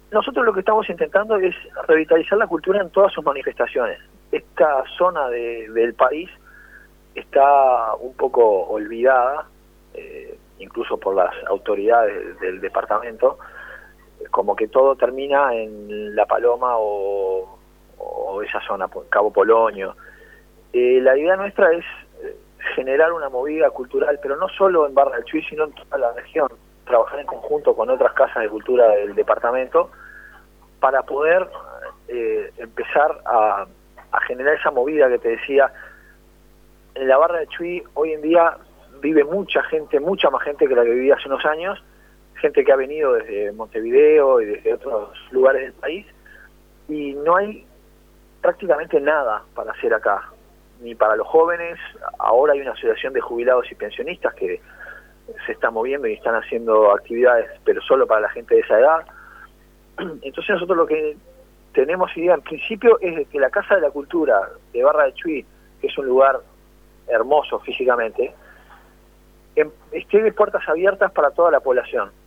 Nosotros lo que estamos intentando es revitalizar la cultura en todas sus manifestaciones. Esta zona del país está un poco olvidada, incluso por las autoridades del departamento, como que todo termina en La Paloma o esa zona, Cabo Polonio. La idea nuestra es generar una movida cultural, pero no solo en Barra del Chuy, sino en toda la región, trabajar en conjunto con otras casas de cultura del departamento para poder empezar a generar esa movida que te decía. En la Barra del Chuy hoy en día vive mucha gente, mucha más gente que la que vivía hace unos años, gente que ha venido desde Montevideo y desde otros lugares del país, y no hay prácticamente nada para hacer acá, ni para los jóvenes. Ahora hay una asociación de jubilados y pensionistas que se está moviendo y están haciendo actividades, pero solo para la gente de esa edad. Entonces nosotros lo que tenemos idea en principio es de que la Casa de la Cultura de Barra del Chuy, que es un lugar hermoso físicamente, esté de puertas abiertas para toda la población.